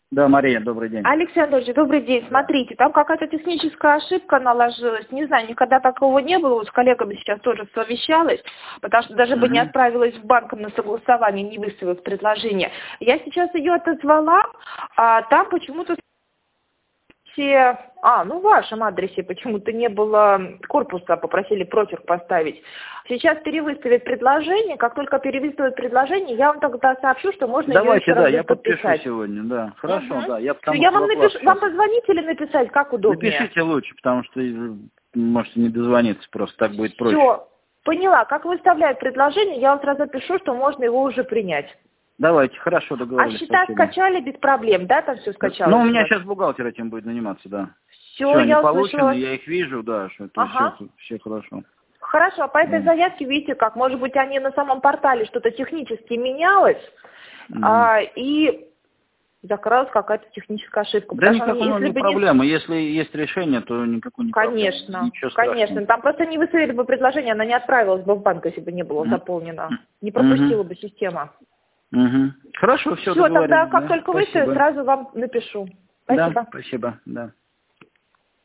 Да, Мария, добрый день. Алексей Анатольевич, добрый день. Смотрите, там какая-то техническая ошибка наложилась. Не знаю, никогда такого не было. С коллегами сейчас тоже совещалась, потому что даже бы не отправилась в банк на согласование, не выставив предложение. Я сейчас ее отозвала, а там почему-то в вашем адресе почему-то не было корпуса, попросили прочерк поставить. Сейчас перевыставят предложение. Как только перевыставят предложение, я вам тогда сообщу, что можно ее еще раз я подпишу подписать. сегодня, да. Хорошо, да. Я вам напишу. Вам позвонить или написать, как удобнее? Напишите лучше, потому что можете не дозвониться, просто так будет проще. Все, поняла. Как выставляют предложение, я вам сразу пишу, что можно его уже принять. Давайте, хорошо, договорились. А счета скачали без проблем, да, там все скачалось? Ну, у меня сейчас бухгалтер этим будет заниматься, да. Все, они я получены, услышала. я их вижу, да, что это все хорошо. Хорошо, а по этой заявке, видите как, может быть, они на самом портале что-то технически менялось, и закралась какая-то техническая ошибка. Да никакой не проблемы, если есть решение, то никакой не проблемы. Конечно, там просто не выставили бы предложение, она не отправилась бы в банк, если бы не было заполнено, не пропустила бы система. Хорошо, все, тогда как только выставят, сразу вам напишу. Спасибо. Да, спасибо, да.